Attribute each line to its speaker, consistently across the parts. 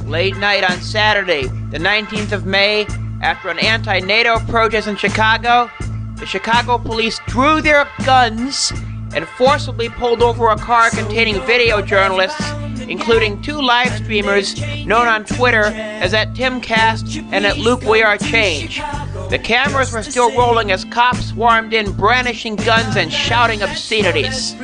Speaker 1: Late night on Saturday, the 19th of May, after an anti-NATO protest in Chicago, the Chicago police drew their guns and forcibly pulled over a car containing video journalists, including two live streamers known on Twitter as @TimCast and @LukeWeAreChange. The cameras were still rolling as cops swarmed in, brandishing guns and shouting obscenities.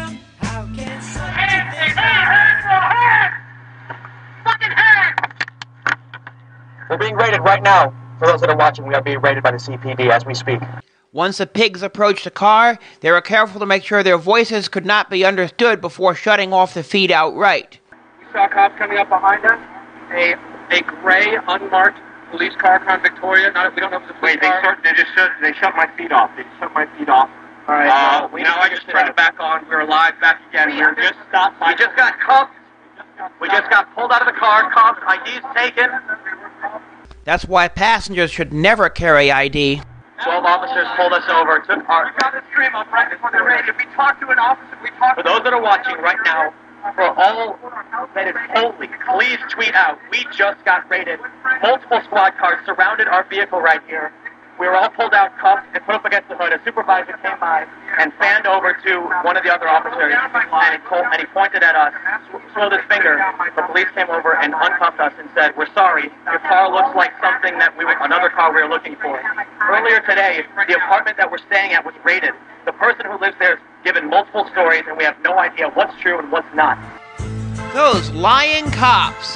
Speaker 2: We're being raided right now. For those that are watching, we are being raided by the CPD as we speak.
Speaker 1: Once the pigs approached the car, they were careful to make sure their voices could not be understood before shutting off the feed outright.
Speaker 3: We saw cops coming up behind us. A gray, unmarked police car on Victoria. We don't know if it's a police car.
Speaker 2: They shut my feed off. They shut my feed off.
Speaker 3: All right.
Speaker 2: Now I just turned it back on. We're live back again. We just got cuffed. We just got pulled out of the car, cuffed. ID's taken.
Speaker 1: That's why passengers should never carry ID.
Speaker 2: 12 officers pulled us over. Took our.
Speaker 3: We got the stream up right before they raided. We talked to an officer.
Speaker 2: For those that are watching right now, for all that is holy, please tweet out. We just got raided. Multiple squad cars surrounded our vehicle right here. We were all pulled out, cuffed, and put up against the hood. A supervisor came by and fanned over to one of the other officers, and he pointed at us, swelled his finger. The police came over and uncuffed us and said, "We're sorry. Your car looks like something that another car we were looking for." Earlier today, the apartment that we're staying at was raided. The person who lives there has given multiple stories, and we have no idea what's true and what's not.
Speaker 1: Those lying cops.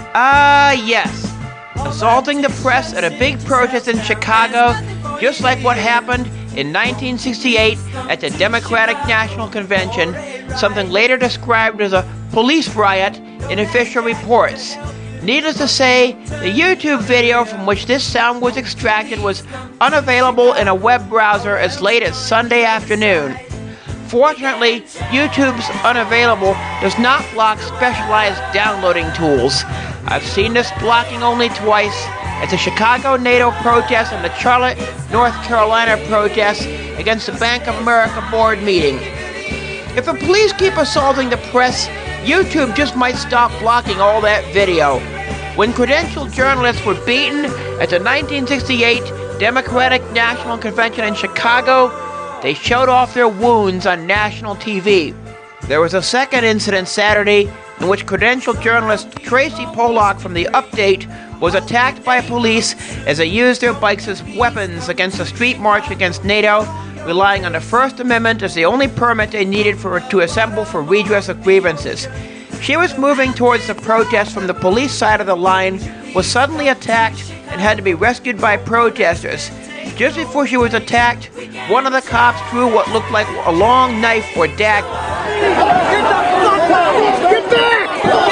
Speaker 1: Yes. Assaulting the press at a big protest in Chicago, just like what happened in 1968 at the Democratic National Convention, something later described as a police riot in official reports. Needless to say, the YouTube video from which this sound was extracted was unavailable in a web browser as late as Sunday afternoon. Fortunately, YouTube's unavailable does not block specialized downloading tools. I've seen this blocking only twice, at the Chicago NATO protest and the Charlotte, North Carolina protest against the Bank of America board meeting. If the police keep assaulting the press, YouTube just might stop blocking all that video. When credentialed journalists were beaten at the 1968 Democratic National Convention in Chicago, they showed off their wounds on national TV. There was a second incident Saturday in which credentialed journalist Tracy Pollock from The Update was attacked by police as they used their bikes as weapons against a street march against NATO, relying on the First Amendment as the only permit they needed to assemble for redress of grievances. She was moving towards the protest from the police side of the line, was suddenly attacked, and had to be rescued by protesters. Just before she was attacked, one of the cops drew what looked like a long knife or dagger.
Speaker 4: Get back!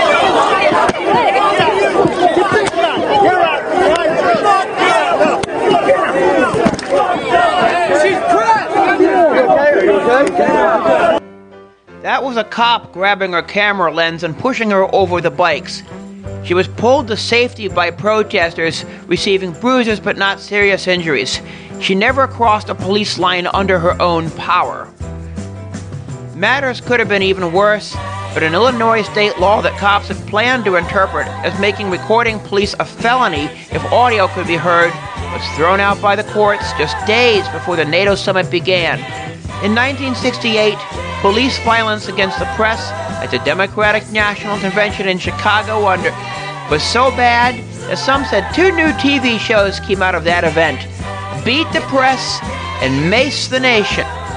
Speaker 1: That was a cop grabbing her camera lens and pushing her over the bikes. She was pulled to safety by protesters, receiving bruises but not serious injuries. She never crossed a police line under her own power. Matters could have been even worse, but an Illinois state law that cops had planned to interpret as making recording police a felony if audio could be heard was thrown out by the courts just days before the NATO summit began. In 1968, police violence against the press at the Democratic National Convention in Chicago was so bad that some said 2 new TV shows came out of that event: Beat the Press and Mace the Nation.